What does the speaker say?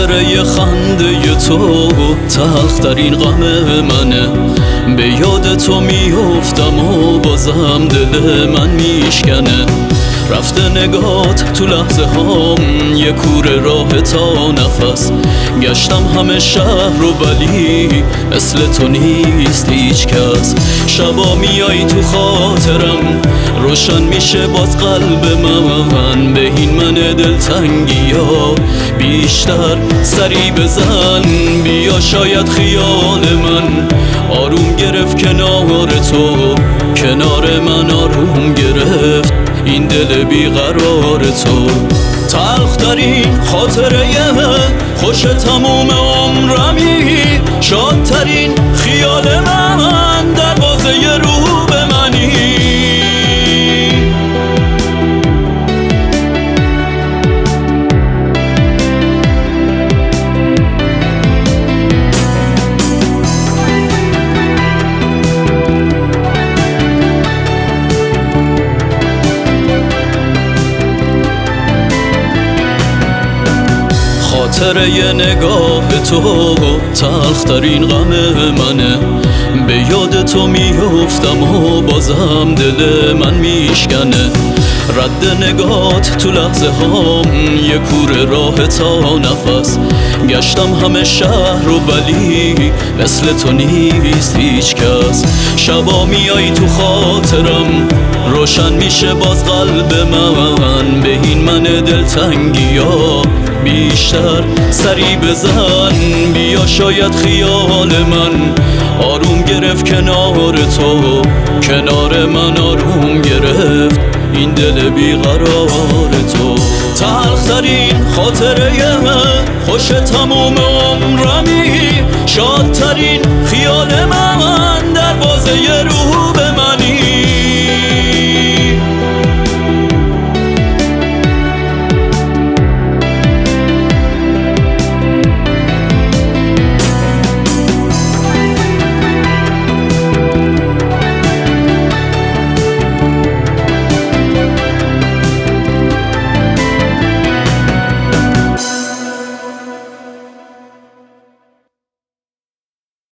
خاطره خنده تو تلخترین غم منه. به یاد تو میافتم و بازم دل من میشکنه. رفته نگات تو لحظه هام یه کوره راه تا نفس. گشتم همه شهر و ولی مثل تو نیست هیچ کس. شبا میای تو خاطرم روشن میشه باز قلب من. به این من دلتنگی ها بیشتر سری بزن. بیا شاید خیال من آروم گرفت کنار تو. کنار من آروم گرفت این دل بیقرار تو. تلخترین خاطره خوش تموم عمرمی. شادترین خیال من دروازه رو به منی. خاطره نگاه تو تلخترین غم منه. به یاد تو میافتم و بازم دل من میشکنه. رد نگات تو لحظه هام یه کوره راه تا نفس. گشتم همه شهر و ولی مثل تو نیست هیچ کس. شبا میای تو خاطرم روشن میشه باز قلب من. به این من دلتنگی ها بیشتر سری بزن. بیا شاید خیال من آروم گرفت کنار تو. کنار من آروم گرفت این دل بیقرار تو. تلخترین خاطره خوش تموم عمرمی. شادترین خیال من دروازه رو